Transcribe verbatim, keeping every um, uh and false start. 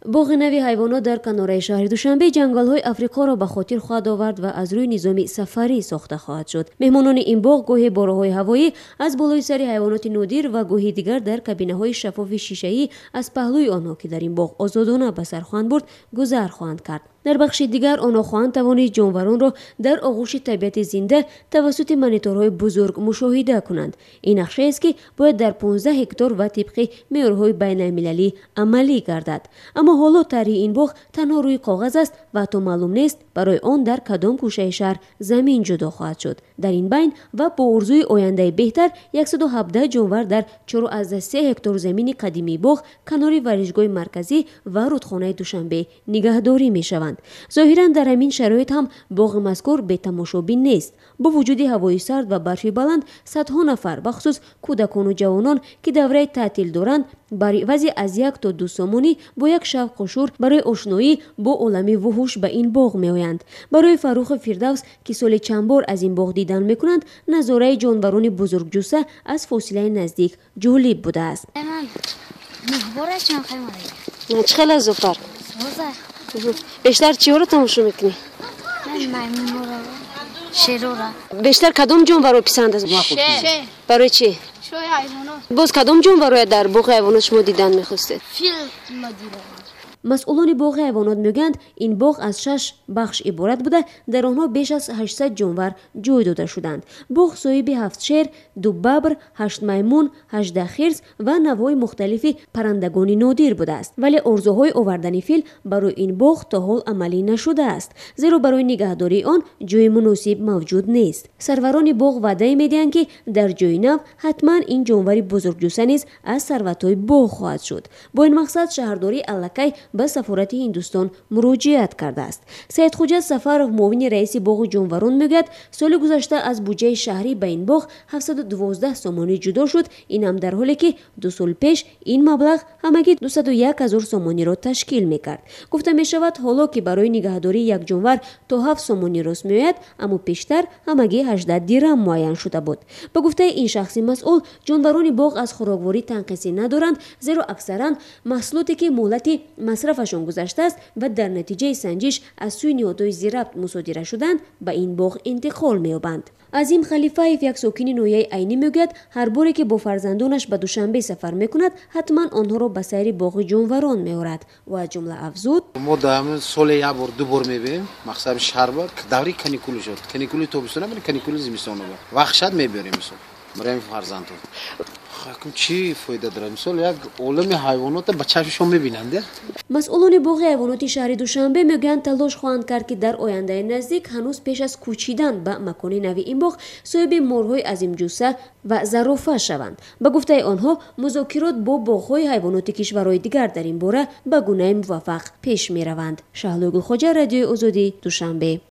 باغ نوی حیوانات در کناره شهر دوشنبه جنگل‌های آفریقا را به خاطر خواهد آورد و از روی نظام سفری ساخته خواهد شد. مهمانان این باغ گاهی با راه‌های هوایی از بالای سر حیوانات نادر و گاهی دیگر در کابینه‌های شفاف شیشه‌ای از پهلوی آنها که در این باغ آزادانه به سر خواهند برد گذر خواهند کرد. در بخش دیگر آنها خواهند توانید جانوران را در آغوش طبیعت زنده توسط مانیتورهای بزرگ مشاهده کنند. این نقشه است که باید در پانزده هکتار و طبق معیارهای بین المللی عملی گردد. اما حالا طرح این باغ تنها روی کاغذ است و تا معلوم نیست برای آن در کدام گوشه شهر زمین جدا خواهد شد. در این بین و با آرزوی آینده بهتر صد و هفده جانور در چهار از سه هکتار زمین قدیمی باغ کنار ورزشگاه مرکزی و رودخانه دوشنبه نگهداری می‌شوند. ظاهرا در همین شرایط هم باغ مذکور به تماشابین نیست. با وجود هوای سرد و برف بلند صدها نفر بخصوص کودکان و جوانان که دوره تعطیل دارند برای وضع از یک تا دو سامانی با یک شوق و شور برای آشنایی با عالم وحوش به این باغ میآیند. برای فروخ فردوس که سال چند بار از این باغ دیدن میکنند نظاره جانوران بزرگ جثه از فاصله نزدیک جالب بوده است. چقدر از زفر بیشتر چی رو تماشا میکنی؟ میمون شیرورا. بیشتر کدام جانور رو پسند است؟ شه. برای چی؟ شوی حیوانات. باز کدام جانور رو در باغ حیوانات شما دیدن میخواستید؟ فیل مدیره. مسئولان باغ حیوانات میگویند این باغ از شش بخش عبارت بوده، در آنها بیش از هشتصد جانور جای داده شدند. باغ صاحب هفت شیر، دو ببر، هشت میمون، هجده خرس و نوع‌های مختلف پرندگان نادر بوده است. ولی آرزوهای آوردن فیل برای این باغ تا حال عملی نشده است، زیرا برای نگهداری آن جای مناسب موجود نیست. سروران باغ وعده میدهند که در جای نو حتما این جانور بزرگجثه نیز از ثروت‌های باغ خواهد شد. با این مقصد شهرداری الکی به سفارت هندوستان مراجعت کرده است. سید خوجه سفر معاون رئیس باغ جانوران میگوید سال گذشته از بودجه شهری به این باغ هفتصد و دوازده سامانی جدا شد. این هم در حالی که دو سال پیش این مبلغ همگی دویست و یک هزار سامانی را تشکیل میکرد. گفته می شود حالا که برای نگهداری یک جانور تا هفت سامانی راست میآید، اما پیشتر همگی هجده درم معین شده بود. به گفته این شخص مسئول جانوران باغ از خوراکواری تنقیصی ندارند، زیرا اکثرا محصولاتی که مهلت مصرفشان گذشته است و در نتیجه سنجش از سوی نهادهای ضبط مصادره شدند به این باغ انتقال می‌یابند. عظیم خلیفه یک ساکن نویه عینی میگوید هر باری که با فرزندانش به دوشنبه سفر میکند حتما آنها را به سیر باغ جانوران میبرد و جمله افزود ما دائما سال یک بار دو بار میبریم، مقصد شهر بود که دوره کانیکول شد، کانیکول تابستون بود، کانیکول زمستون بود، وقت شد میبریم مثلا برای فرزندان. خب چی فایده داره؟ مثلا یک عالم حیوانات به چشمشون میبینند. مسئولان باغ حیوانات شهر دوشنبه میگن تلاش خواهند کرد که در آینده نزدیک هنوز پیش از کوچیدن به مکان نوی این باغ صاحب مارهای عظیم جثه و ظرافه شوند. به گفته آنها مذاکرات با باغ‌های حیوانات کشورهای دیگر در این باره به گونه موفق پیش میروند. شهلا گلخوجه، رادیو آزادی، دوشنبه.